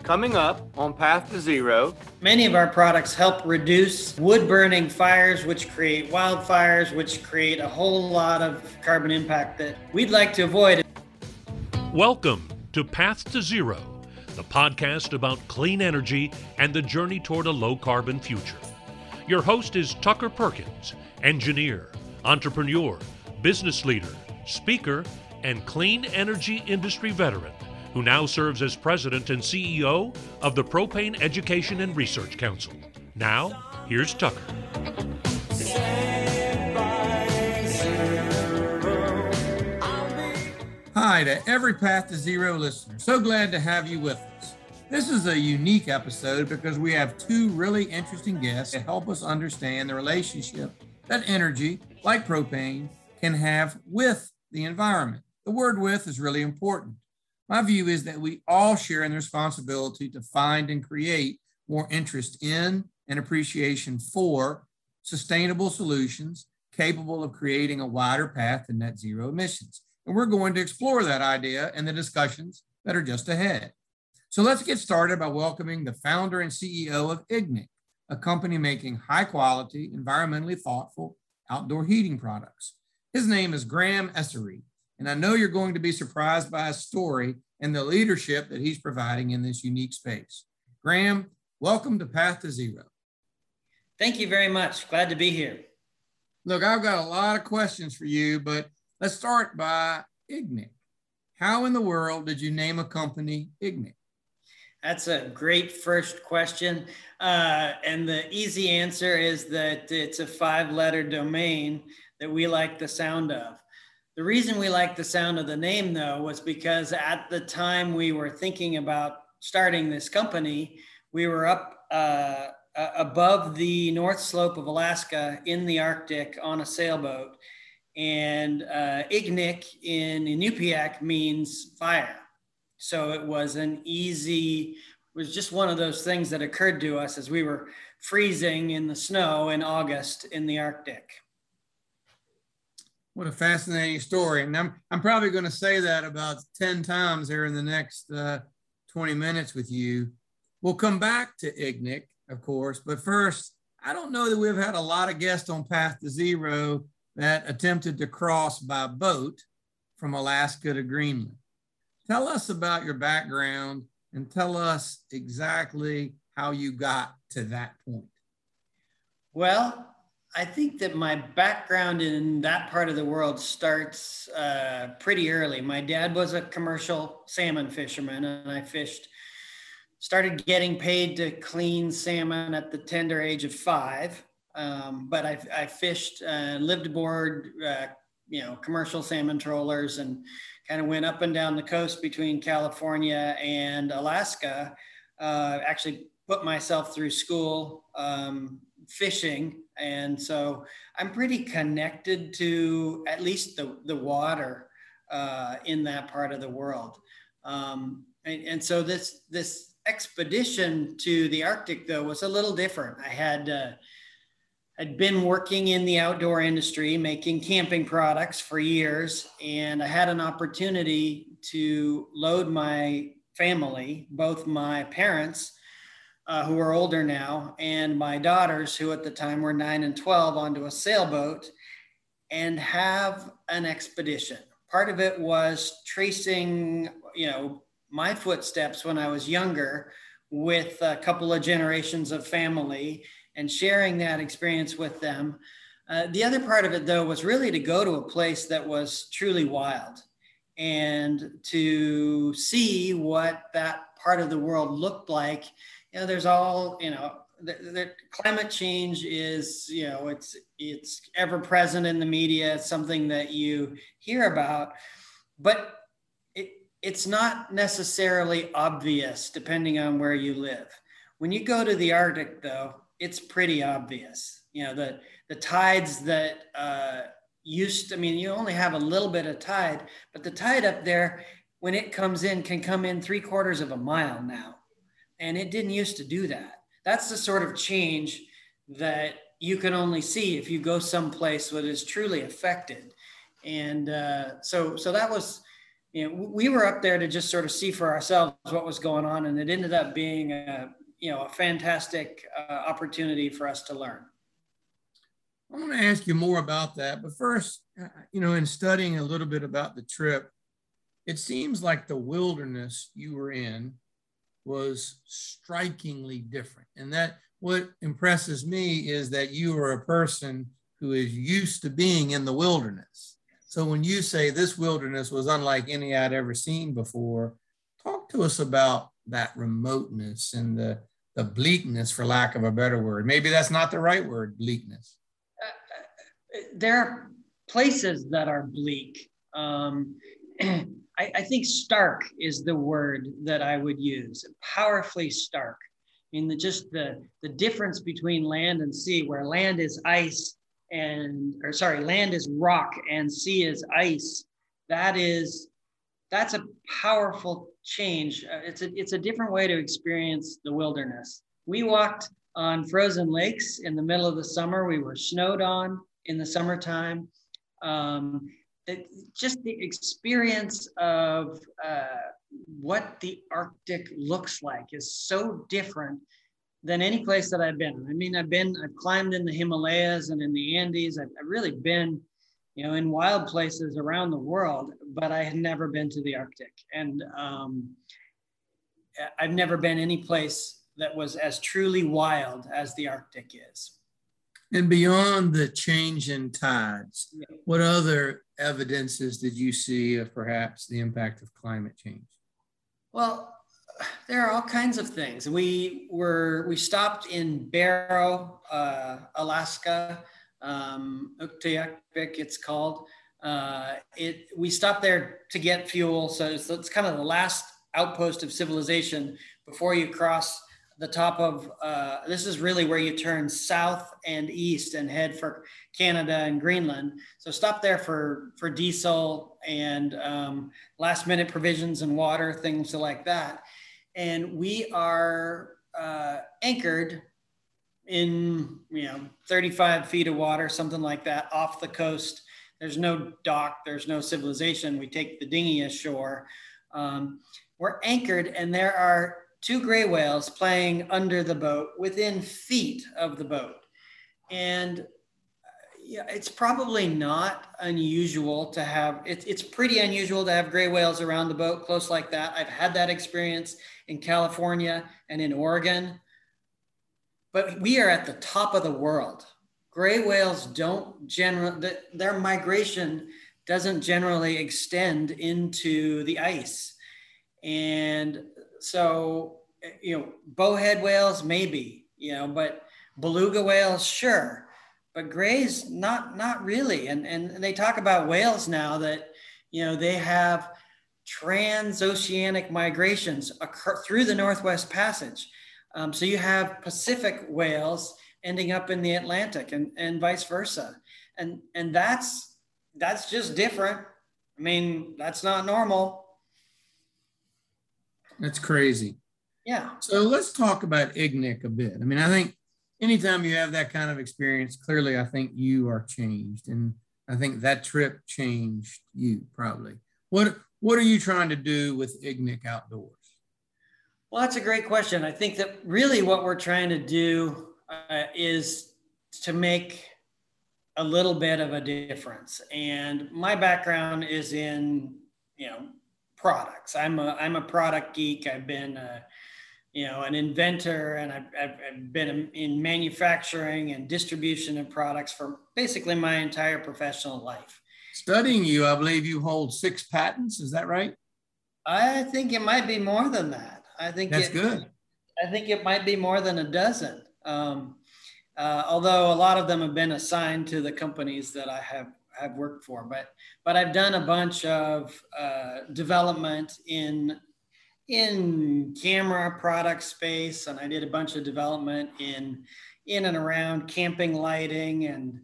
Coming up on Path to Zero. Many of our products help reduce wood-burning fires, which create wildfires, which create a whole lot of carbon impact that we'd like to avoid. Welcome to Path to Zero, the podcast about clean energy and the journey toward a low-carbon future. Your host is Tucker Perkins, engineer, entrepreneur, business leader, speaker, and clean energy industry veteran, who now serves as president and CEO of the Propane Education and Research Council. Now, here's Tucker. Hi to every Path to Zero listener. So glad to have you with us. This is a unique episode because we have two really interesting guests to help us understand the relationship that energy, like propane, can have with the environment. The word "with" is really important. My view is that we all share in the responsibility to find and create more interest in and appreciation for sustainable solutions capable of creating a wider path to net zero emissions. And we're going to explore that idea in the discussions that are just ahead. So let's get started by welcoming the founder and CEO of Ignik, a company making high quality, environmentally thoughtful outdoor heating products. His name is Graham Essery. And I know you're going to be surprised by his story and the leadership that he's providing in this unique space. Graham, welcome to Path to Zero. Thank you very much. Glad to be here. Look, I've got a lot of questions for you, but let's start by Ignik. How in the world did you name a company Ignik? That's a great first question. And the easy answer is that it's a 5-letter domain that we like the sound of. The reason we liked the sound of the name, though, was because at the time we were thinking about starting this company, we were up above the North Slope of Alaska in the Arctic on a sailboat. And Ignik in Inupiaq means fire. So it was just one of those things that occurred to us as we were freezing in the snow in August in the Arctic. What a fascinating story. And I'm probably going to say that about 10 times here in the next 20 minutes with you. We'll come back to Ignik, of course. But first, I don't know that we've had a lot of guests on Path to Zero that attempted to cross by boat from Alaska to Greenland. Tell us about your background and tell us exactly how you got to that point. Well, I think that my background in that part of the world starts pretty early. My dad was a commercial salmon fisherman, and I started getting paid to clean salmon at the tender age of 5. But I fished, lived aboard, commercial salmon trawlers, and kind of went up and down the coast between California and Alaska. Actually put myself through school fishing. And so I'm pretty connected to at least the water in that part of the world. And so this expedition to the Arctic, though, was a little different. I'd been working in the outdoor industry, making camping products for years, and I had an opportunity to load my family, both my parents, who are older now, and my daughters, who at the time were 9 and 12, onto a sailboat and have an expedition. Part of it was tracing, my footsteps when I was younger with a couple of generations of family and sharing that experience with them. The other part of it, though, was really to go to a place that was truly wild and to see what that part of the world looked like. There's all, the climate change is, it's ever present in the media. It's something that you hear about, but it's not necessarily obvious depending on where you live. When you go to the Arctic, though, it's pretty obvious. The tides that you only have a little bit of tide, but the tide up there, when it comes in, can come in 3/4 of a mile now. And it didn't used to do that. That's the sort of change that you can only see if you go someplace that is truly affected. And so that was we were up there to just sort of see for ourselves what was going on, and it ended up being a fantastic opportunity for us to learn. I want to ask you more about that, but first, in studying a little bit about the trip, it seems like the wilderness you were in was strikingly different. And that what impresses me is that you are a person who is used to being in the wilderness. So when you say this wilderness was unlike any I'd ever seen before, talk to us about that remoteness and the bleakness, for lack of a better word. Maybe that's not the right word, bleakness. There are places that are bleak. I think stark is the word that I would use, powerfully stark. I mean, the difference between land and sea, where land is ice land is rock and sea is ice. That's a powerful change. It's a different way to experience the wilderness. We walked on frozen lakes in the middle of the summer. We were snowed on in the summertime. Just the experience of what the Arctic looks like is so different than any place that I've been. I mean, I've climbed in the Himalayas and in the Andes. I've really been, in wild places around the world, but I had never been to the Arctic. And I've never been any place that was as truly wild as the Arctic is. And beyond the change in tides, what other evidences did you see of perhaps the impact of climate change? Well, there are all kinds of things. We stopped in Barrow, Alaska, Utqiagvik it's called. We stopped there to get fuel. So it's kind of the last outpost of civilization before you cross the top of, this is really where you turn south and east and head for Canada and Greenland. So stop there for diesel and last minute provisions and water, things like that. And we are anchored in 35 feet of water, something like that, off the coast. There's no dock, there's no civilization. We take the dinghy ashore. We're anchored, and there are 2 gray whales playing under the boat within feet of the boat. And it's probably not unusual to have, it's pretty unusual to have gray whales around the boat close like that. I've had that experience in California and in Oregon, but we are at the top of the world. Gray whales their migration doesn't generally extend into the ice. And so, bowhead whales, maybe, but beluga whales, sure. But grays, not really. And they talk about whales now that, they have transoceanic migrations through the Northwest Passage. So you have Pacific whales ending up in the Atlantic and vice versa. And that's just different. I mean, that's not normal. That's crazy. Yeah. So let's talk about Ignik a bit. I mean, I think anytime you have that kind of experience, clearly, I think you are changed. And I think that trip changed you probably. What are you trying to do with Ignik Outdoors? Well, that's a great question. I think that really what we're trying to do is to make a little bit of a difference. And my background is in, products. I'm a product geek. I've been, an inventor, and I've been in manufacturing and distribution of products for basically my entire professional life. Studying you, I believe you hold 6 patents. Is that right? I think it might be more than that. That's good. I think it might be more than a dozen. Although a lot of them have been assigned to the companies that I have worked for, but I've done a bunch of development in camera product space, and I did a bunch of development in and around camping lighting and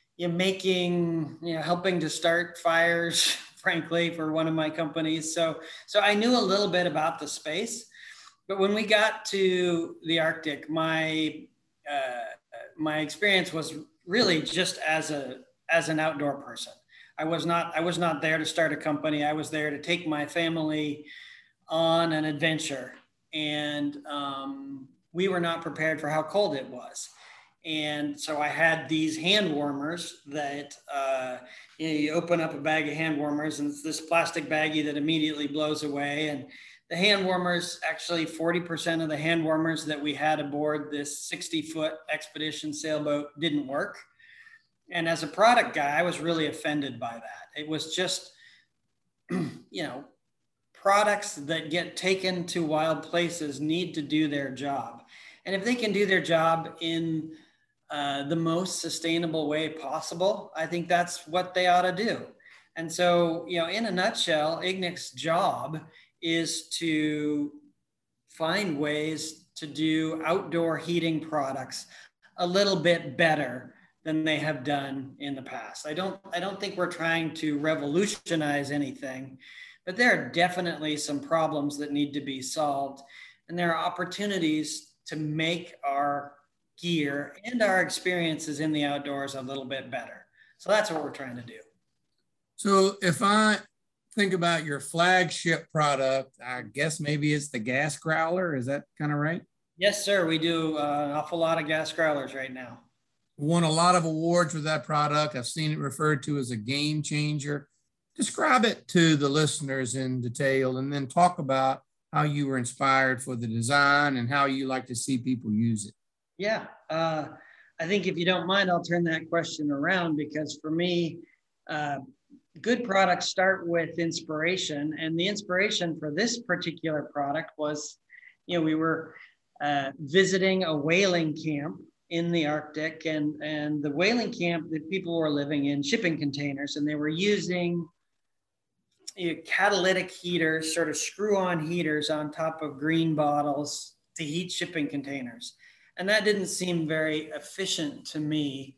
helping to start fires, frankly, for one of my companies. So I knew a little bit about the space, but when we got to the Arctic, my experience was really just as an outdoor person. I was not there to start a company. I was there to take my family on an adventure, and we were not prepared for how cold it was. And so I had these hand warmers that you open up a bag of hand warmers, and it's this plastic baggie that immediately blows away. And the hand warmers, actually 40% of the hand warmers that we had aboard this 60-foot expedition sailboat didn't work. And as a product guy, I was really offended by that. It was just, products that get taken to wild places need to do their job. And if they can do their job in the most sustainable way possible, I think that's what they ought to do. And so, in a nutshell, Ignic's job is to find ways to do outdoor heating products a little bit better than they have done in the past. I don't think we're trying to revolutionize anything, but there are definitely some problems that need to be solved. And there are opportunities to make our gear and our experiences in the outdoors a little bit better. So that's what we're trying to do. So if I think about your flagship product, I guess maybe it's the gas growler. Is that kind of right? Yes, sir. We do an awful lot of gas growlers right now. Won a lot of awards with that product. I've seen it referred to as a game changer. Describe it to the listeners in detail, and then talk about how you were inspired for the design and how you like to see people use it. Yeah, I think if you don't mind, I'll turn that question around, because for me, good products start with inspiration. And the inspiration for this particular product was, we were visiting a whaling camp in the Arctic, and the whaling camp that people were living in shipping containers, and they were using catalytic heaters, sort of screw-on heaters on top of green bottles to heat shipping containers. And that didn't seem very efficient to me.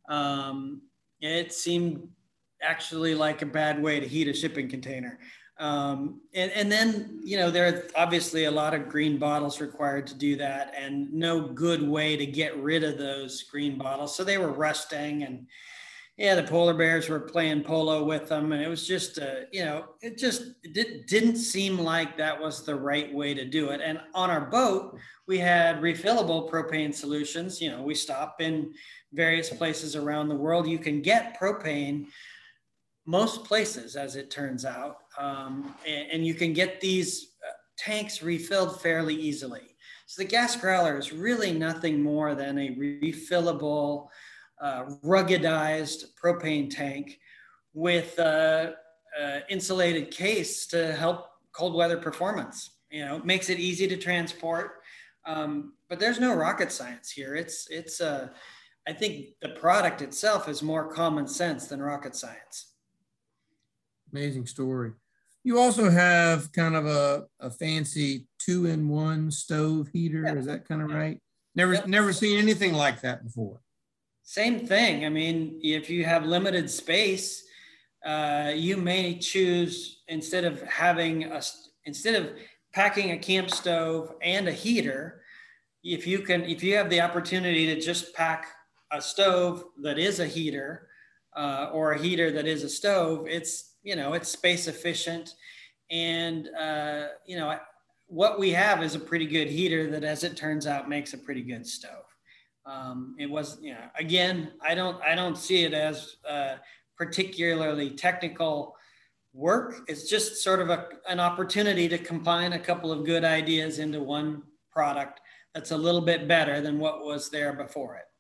It seemed actually like a bad way to heat a shipping container. And then, there are obviously a lot of green bottles required to do that, and no good way to get rid of those green bottles. So they were rusting, and the polar bears were playing polo with them. And it was just, it didn't seem like that was the right way to do it. And on our boat, we had refillable propane solutions. We stop in various places around the world. You can get propane most places, as it turns out. And you can get these tanks refilled fairly easily. So the gas growler is really nothing more than a refillable, ruggedized propane tank with insulated case to help cold weather performance. It makes it easy to transport, but there's no rocket science here. I think the product itself is more common sense than rocket science. Amazing story. You also have kind of a fancy 2-in-1 stove heater. Yeah. Is that kind of right? Never seen anything like that before. Same thing. I mean, if you have limited space, you may choose, instead of packing a camp stove and a heater, if you have the opportunity to just pack a stove that is a heater, or a heater that is a stove, it's space efficient. And, what we have is a pretty good heater that, as it turns out, makes a pretty good stove. It was, again, I don't see it as particularly technical work. It's just sort of an opportunity to combine a couple of good ideas into one product that's a little bit better than what was there before it.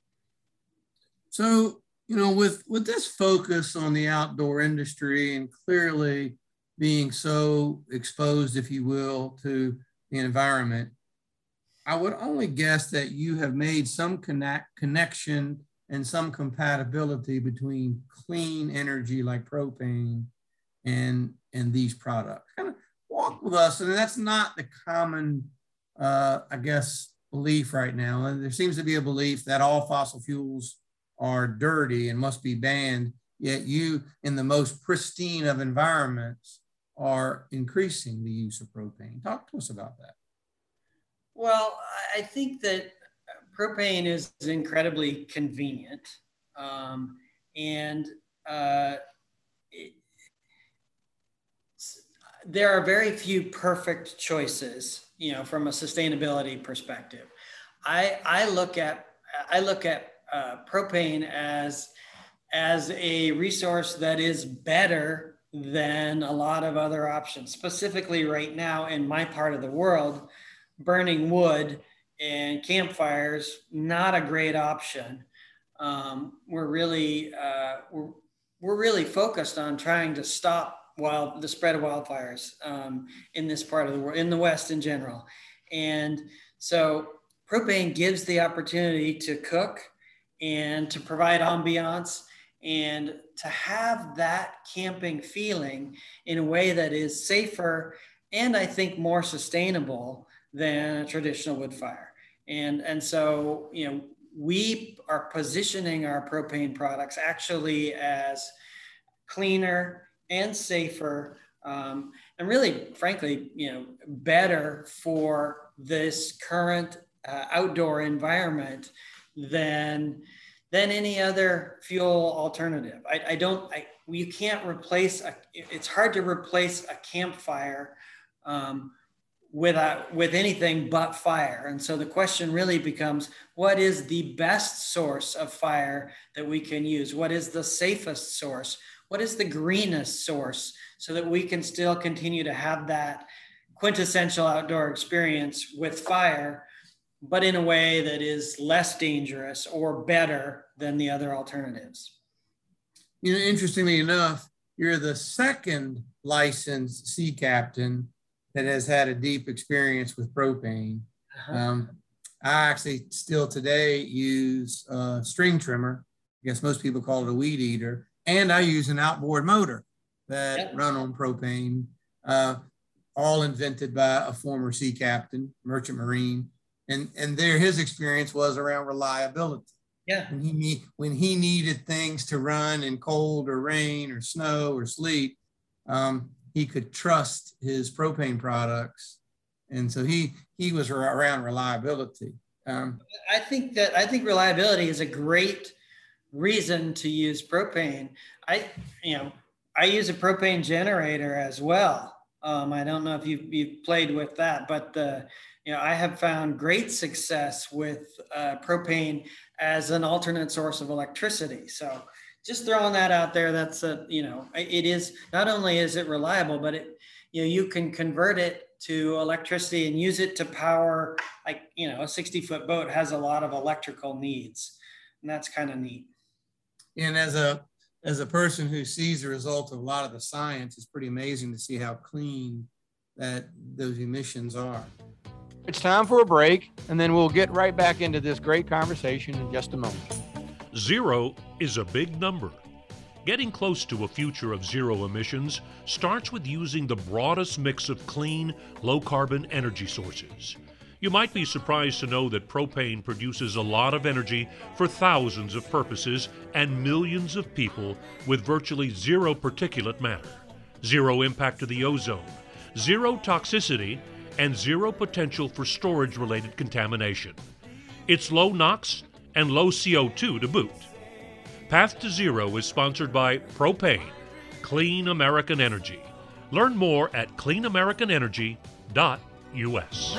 So, with this focus on the outdoor industry and clearly being so exposed, if you will, to the environment, I would only guess that you have made some connection and some compatibility between clean energy like propane and these products. Kind of walk with us, and that's not the common, belief right now. And there seems to be a belief that all fossil fuels are dirty and must be banned, yet you, in the most pristine of environments, are increasing the use of propane. Talk to us about that. Well, I think that propane is incredibly convenient. there are very few perfect choices, from a sustainability perspective. I look at propane as a resource that is better than a lot of other options. Specifically right now in my part of the world, burning wood and campfires, not a great option. We're really focused on trying to stop the spread of wildfires in this part of the world, in the West in general. And so propane gives the opportunity to cook and to provide ambiance and to have that camping feeling in a way that is safer and I think more sustainable than a traditional wood fire. And so, we are positioning our propane products actually as cleaner and safer, and really, frankly, better for this current outdoor environment than any other fuel alternative. You can't replace it's hard to replace a campfire with anything but fire. And so the question really becomes, what is the best source of fire that we can use? What is the safest source? What is the greenest source so that we can still continue to have that quintessential outdoor experience with fire, but in a way that is less dangerous or better than the other alternatives? Interestingly enough, you're the second licensed sea captain that has had a deep experience with propane. I actually still today use a string trimmer. I guess most people call it a weed eater. And I use an outboard motor that run on propane, all invented by a former sea captain, merchant marine. And his experience was around reliability. Yeah. When he needed things to run in cold or rain or snow or sleet, he could trust his propane products. And so he was around reliability. I think reliability is a great reason to use propane. I use a propane generator as well. I don't know if you've played with that, but I have found great success with propane as an alternate source of electricity. So just throwing that out there, that's it is, not only is it reliable, but you can convert it to electricity and use it to power, a 60-foot boat has a lot of electrical needs, and that's kind of neat. And as a person who sees the result of a lot of the science, it's pretty amazing to see how clean those emissions are. It's time for a break, and then we'll get right back into this great conversation in just a moment. 0 is a big number. Getting close to a future of zero emissions starts with using the broadest mix of clean, low-carbon energy sources. You might be surprised to know that propane produces a lot of energy for thousands of purposes and millions of people with virtually zero particulate matter, zero impact to the ozone, zero toxicity, and zero potential for storage-related contamination. It's low NOx and low CO2 to boot. Path to Zero is sponsored by Propane, Clean American Energy. Learn more at cleanamericanenergy.us.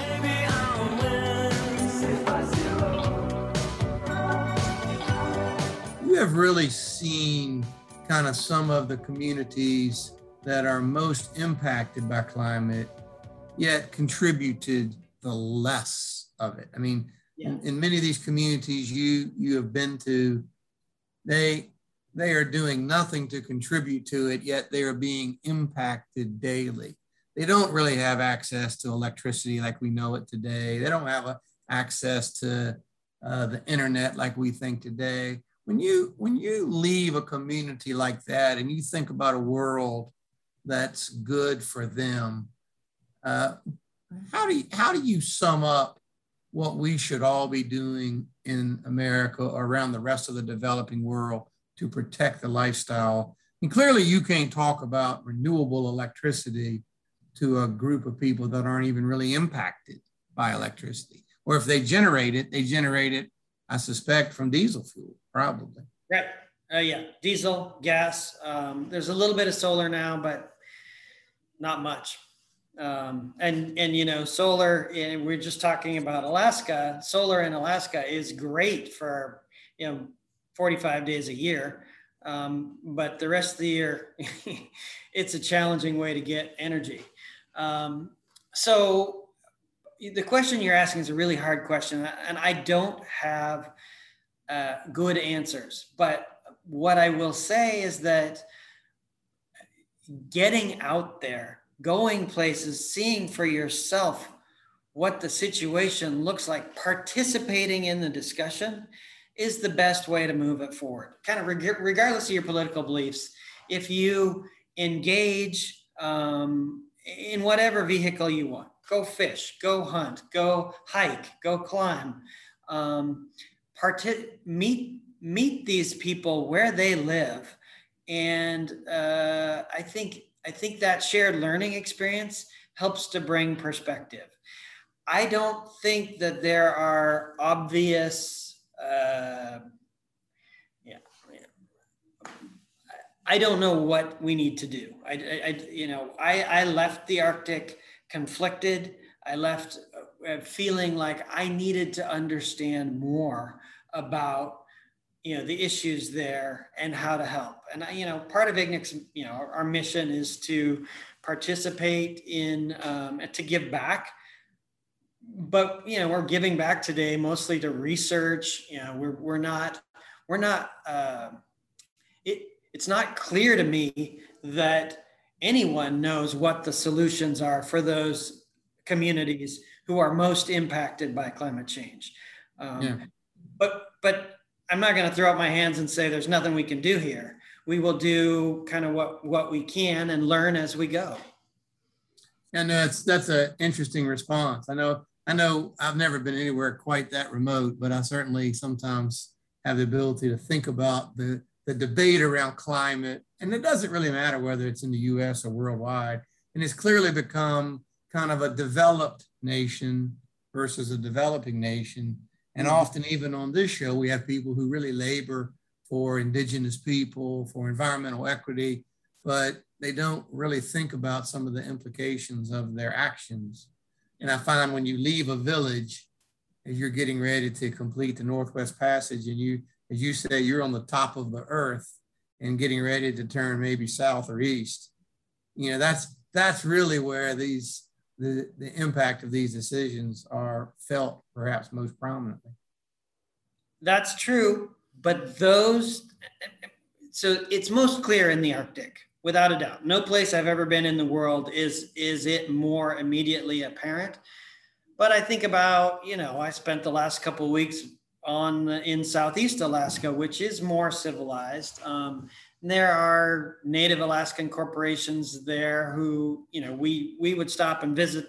You have really seen kind of some of the communities that are most impacted by climate, yet contributed the less of it. I mean, in many of these communities you have been to, they are doing nothing to contribute to it, yet they are being impacted daily. They don't really have access to electricity like we know it today. They don't have access to the internet like we think today. When you leave a community like that and you think about a world that's good for them, how do you sum up what we should all be doing in America or around the rest of the developing world to protect the lifestyle? And clearly you can't talk about renewable electricity to a group of people that aren't even really impacted by electricity. Or if they generate it, I suspect, from diesel fuel, probably. Right. Diesel, gas. There's a little bit of solar now, but not much. And solar, and we're just talking about Alaska. Solar in Alaska is great for 45 days a year, but the rest of the year it's a challenging way to get energy. So the question you're asking is a really hard question, and I don't have good answers. But what I will say is that getting out there, going places, seeing for yourself what the situation looks like, participating in the discussion is the best way to move it forward. Kind of regardless of your political beliefs, if you engage in whatever vehicle you want, go fish, go hunt, go hike, go climb, meet these people where they live. And I think that shared learning experience helps to bring perspective. I don't think that there are obvious, I don't know what we need to do. I left the Arctic conflicted. I left feeling like I needed to understand more about the issues there and how to help. And part of IGNIC's, our mission is to participate in, to give back. But we're giving back today mostly to research. It's not clear to me that anyone knows what the solutions are for those communities who are most impacted by climate change. But I'm not going to throw up my hands and say there's nothing we can do here. We will do kind of what we can and learn as we go. And that's an interesting response. I know I've never been anywhere quite that remote, but I certainly sometimes have the ability to think about the debate around climate. And it doesn't really matter whether it's in the US or worldwide. And it's clearly become kind of a developed nation versus a developing nation. And often even on this show, we have people who really labor for indigenous people, for environmental equity, but they don't really think about some of the implications of their actions. And I find when you leave a village, as you're getting ready to complete the Northwest Passage, and you, as you say, you're on the top of the earth and getting ready to turn maybe south or east, that's really where the impact of these decisions are felt perhaps most prominently. That's true, but so it's most clear in the Arctic, without a doubt. No place I've ever been in the world is it more immediately apparent. But I think about, I spent the last couple of weeks in Southeast Alaska, which is more civilized. There are Native Alaskan corporations there who, we would stop and visit,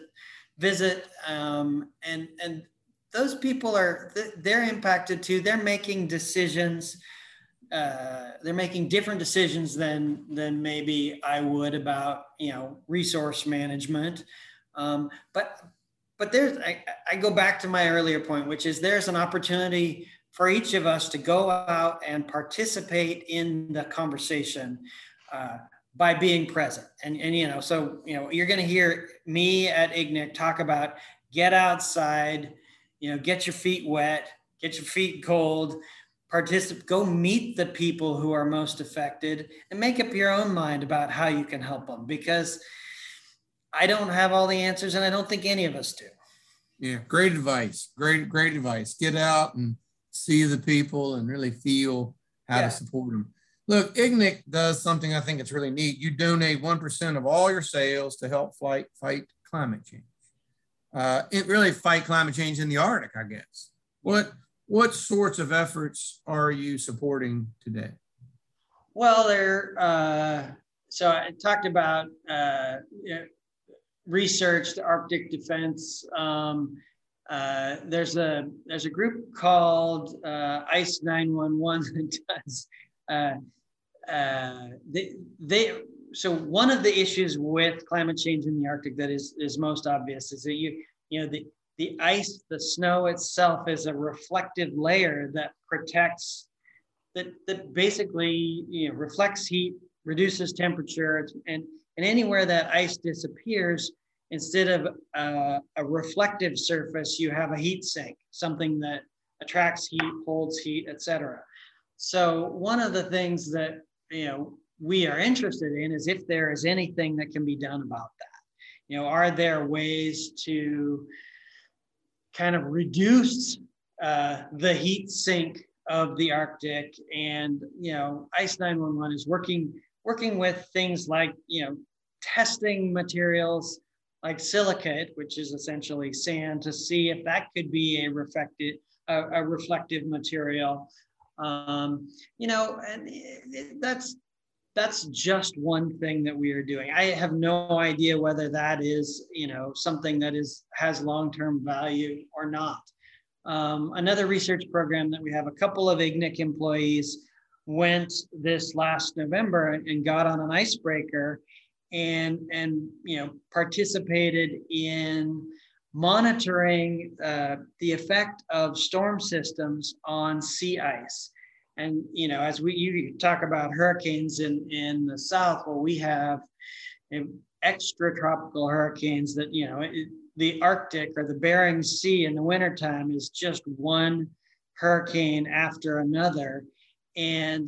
and those people they're impacted too. They're making decisions. They're making different decisions than maybe I would about, resource management. But I go back to my earlier point, which is there's an opportunity for each of us to go out and participate in the conversation by being present. And so you're going to hear me at IGNIC talk about get outside, get your feet wet, get your feet cold, go meet the people who are most affected and make up your own mind about how you can help them, because I don't have all the answers, and I don't think any of us do. Yeah, great advice. Great advice. Get out and see the people and really feel how to support them. Look, IGNIC does something I think it's really neat. You donate 1% of all your sales to help fight climate change. It really fight climate change in the Arctic, I guess. What sorts of efforts are you supporting today? Well, so I talked about research, the Arctic Defense. There's a group called ICE 911 that does. So one of the issues with climate change in the Arctic that is most obvious is that the ice, the snow itself, is a reflective layer that protects, that basically reflects heat, reduces temperature, and And anywhere that ice disappears, instead of a reflective surface, you have a heat sink, something that attracts heat, holds heat, etc. So one of the things that we are interested in is if there is anything that can be done about that. Are there ways to kind of reduce the heat sink of the Arctic? And ICE 911 is working with things like testing materials like silicate, which is essentially sand, to see if that could be a reflective material. And that's just one thing that we are doing. I have no idea whether that is something that has long-term value or not. Another research program that we have, a couple of IGNIC employees went this last November and got on an icebreaker and participated in monitoring the effect of storm systems on sea ice. And as you talk about hurricanes in the South, well, we have extratropical hurricanes that the Arctic or the Bering Sea in the wintertime is just one hurricane after another. And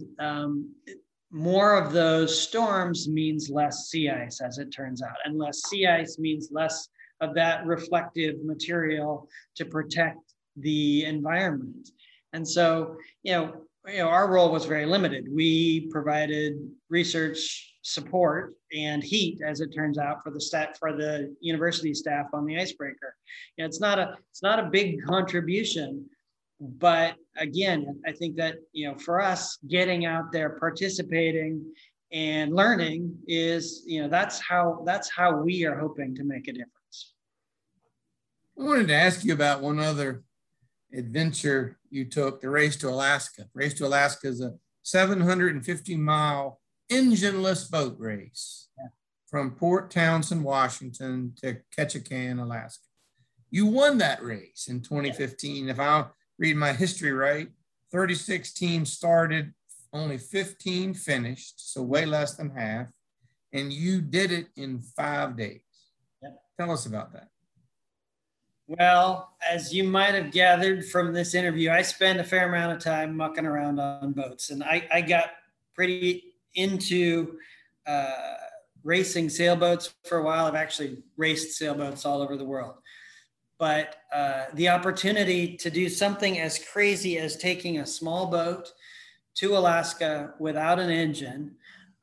more of those storms means less sea ice, as it turns out. And less sea ice means less of that reflective material to protect the environment. And so, our role was very limited. We provided research support and heat, as it turns out, for the university staff on the icebreaker. It's not a big contribution, but again, I think that for us, getting out there, participating, and learning is that's how we are hoping to make a difference. I wanted to ask you about one other adventure you took, the Race to Alaska. Race to Alaska is a 750-mile engineless boat race from Port Townsend, Washington to Ketchikan, Alaska. You won that race in 2015. If I read my history right, 36 teams started, only 15 finished, so way less than half, and you did it in 5 days. Tell us about that. Well, as you might have gathered from this interview, I spend a fair amount of time mucking around on boats, and I got pretty into racing sailboats for a while. I've actually raced sailboats all over the world. But the opportunity to do something as crazy as taking a small boat to Alaska without an engine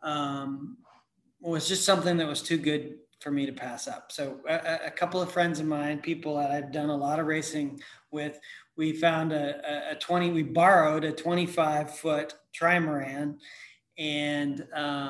was just something that was too good for me to pass up. So a couple of friends of mine, people that I've done a lot of racing with, we found we borrowed a 25-foot trimaran, and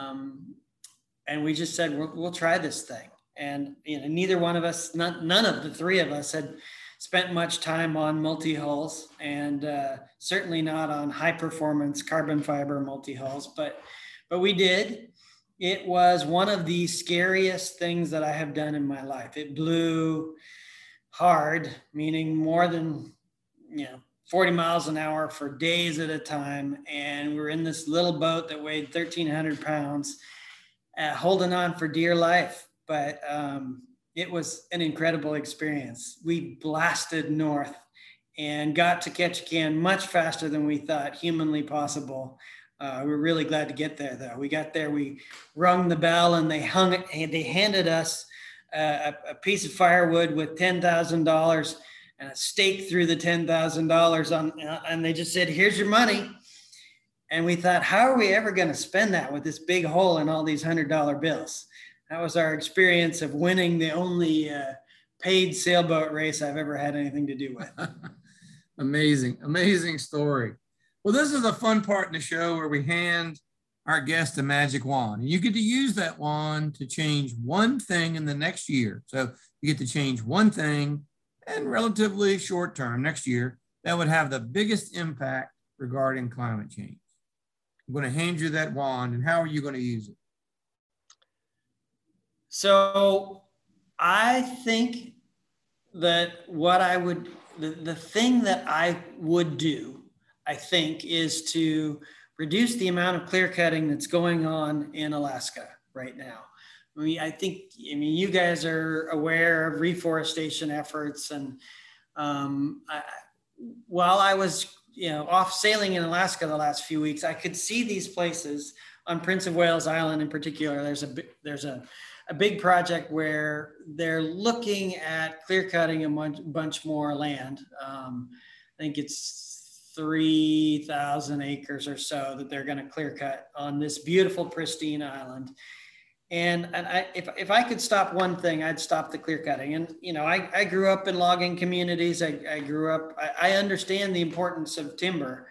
we just said, we'll try this thing. And neither one of us, none of the three of us had spent much time on multi-hulls, and certainly not on high-performance carbon fiber multi-hulls, but we did. It was one of the scariest things that I have done in my life. It blew hard, meaning more than 40 miles an hour for days at a time, and we were in this little boat that weighed 1,300 pounds, holding on for dear life. But it was an incredible experience. We blasted north and got to Ketchikan much faster than we thought humanly possible. We were really glad to get there, though. We got there, we rung the bell, and they handed us a piece of firewood with $10,000 and a stake through the $10,000 and they just said, "Here's your money." And we thought, how are we ever going to spend that with this big hole in all these $100 bills? That was our experience of winning the only paid sailboat race I've ever had anything to do with. Amazing story. Well, this is a fun part in the show where we hand our guest a magic wand. And you get to use that wand to change one thing in the next year. So you get to change one thing in relatively short term next year that would have the biggest impact regarding climate change. I'm going to hand you that wand, and how are you going to use it? So I think that the thing that I would do, I think, is to reduce the amount of clear cutting that's going on in Alaska right now. I mean, you guys are aware of reforestation efforts, and while I was, off sailing in Alaska the last few weeks, I could see these places on Prince of Wales Island in particular. There's a big project where they're looking at clear cutting a bunch more land. I think it's 3,000 acres or so that they're going to clear cut on this beautiful, pristine island. And if I could stop one thing, I'd stop the clear cutting. And, I grew up in logging communities. I understand the importance of timber.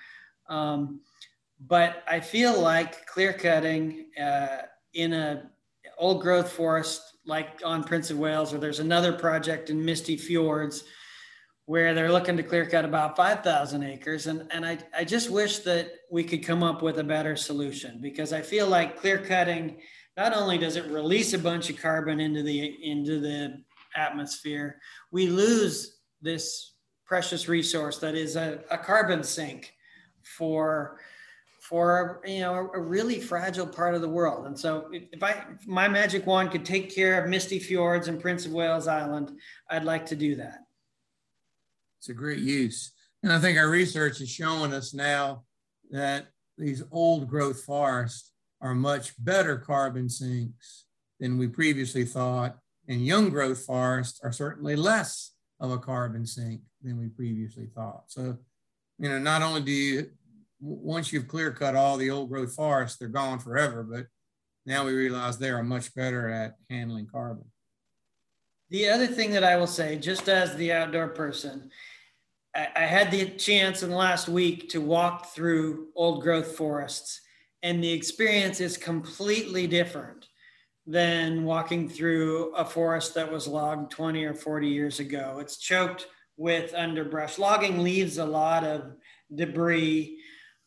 But I feel like clear cutting in a old growth forest, like on Prince of Wales, or there's another project in Misty Fjords where they're looking to clear cut about 5,000 acres. And I just wish that we could come up with a better solution, because I feel like clear cutting, not only does it release a bunch of carbon into the atmosphere, we lose this precious resource that is a carbon sink for a really fragile part of the world. And so if my magic wand could take care of Misty Fjords and Prince of Wales Island, I'd like to do that. It's a great use. And I think our research is showing us now that these old growth forests are much better carbon sinks than we previously thought. And young growth forests are certainly less of a carbon sink than we previously thought. So, not only do you, once you've clear cut all the old growth forests, they're gone forever, but now we realize they are much better at handling carbon. The other thing that I will say, just as the outdoor person, I had the chance in the last week to walk through old growth forests, and the experience is completely different than walking through a forest that was logged 20 or 40 years ago. It's choked with underbrush. Logging leaves a lot of debris.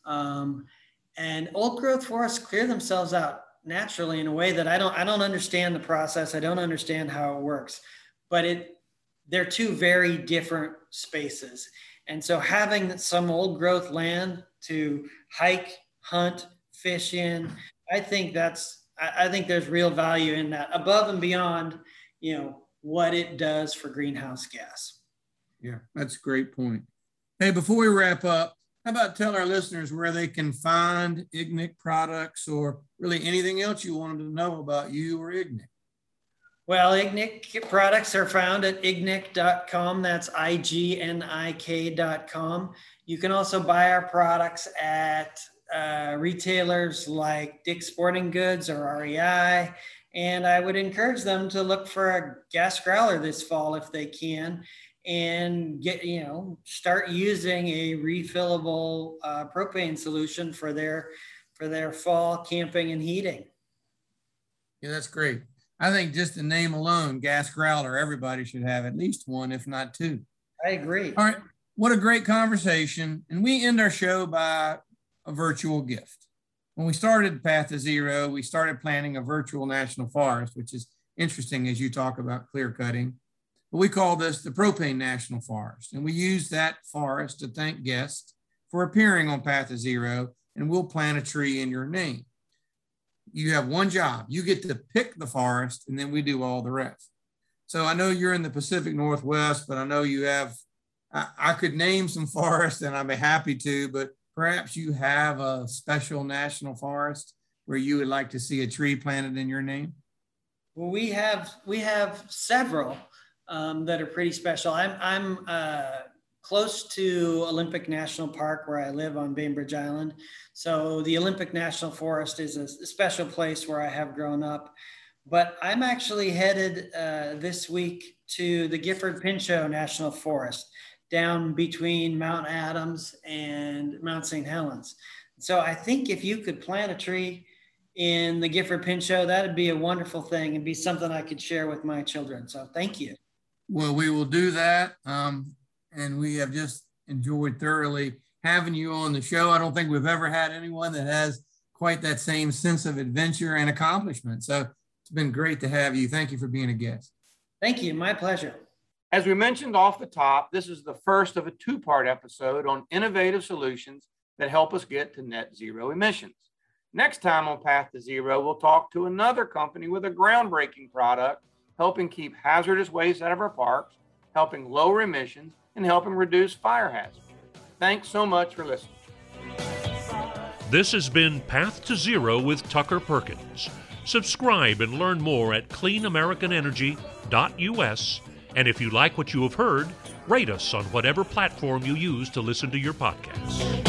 And old growth forests clear themselves out naturally in a way that I don't understand the process. I don't understand how it works, but they're two very different spaces. And so having some old growth land to hike, hunt, fish in, I think there's real value in that, above and beyond, what it does for greenhouse gas. Yeah, that's a great point. Hey, before we wrap up, how about tell our listeners where they can find Ignik products, or really anything else you want them to know about you or Ignik? Well, Ignik products are found at ignik.com. That's ignik.com. You can also buy our products at retailers like Dick's Sporting Goods or REI. And I would encourage them to look for a gas growler this fall if they can, and start using a refillable propane solution for their fall camping and heating. Yeah, that's great. I think just the name alone, gas growler, everybody should have at least one, if not two. I agree. All right. What a great conversation. And we end our show by a virtual gift. When we started Path to Zero, we started planning a virtual national forest, which is interesting as you talk about clear cutting. But we call this the Propane National Forest. And we use that forest to thank guests for appearing on Path to Zero, and we'll plant a tree in your name. You have one job. You get to pick the forest, and then we do all the rest. So I know you're in the Pacific Northwest, but I know you have, I could name some forests, and I'd be happy to, but perhaps you have a special national forest where you would like to see a tree planted in your name? Well, we have several that are pretty special. I'm close to Olympic National Park, where I live on Bainbridge Island. So the Olympic National Forest is a special place where I have grown up. But I'm actually headed this week to the Gifford-Pinchot National Forest, down between Mount Adams and Mount St. Helens. So I think if you could plant a tree in the Gifford-Pinchot, that'd be a wonderful thing and be something I could share with my children. So thank you. Well, we will do that. And we have just enjoyed thoroughly having you on the show. I don't think we've ever had anyone that has quite that same sense of adventure and accomplishment. So it's been great to have you. Thank you for being a guest. Thank you. My pleasure. As we mentioned off the top, this is the first of a two-part episode on innovative solutions that help us get to net zero emissions. Next time on Path to Zero, we'll talk to another company with a groundbreaking product, helping keep hazardous waste out of our parks, helping lower emissions, and helping reduce fire hazards. Thanks so much for listening. This has been Path to Zero with Tucker Perkins. Subscribe and learn more at cleanamericanenergy.us. And if you like what you have heard, rate us on whatever platform you use to listen to your podcasts.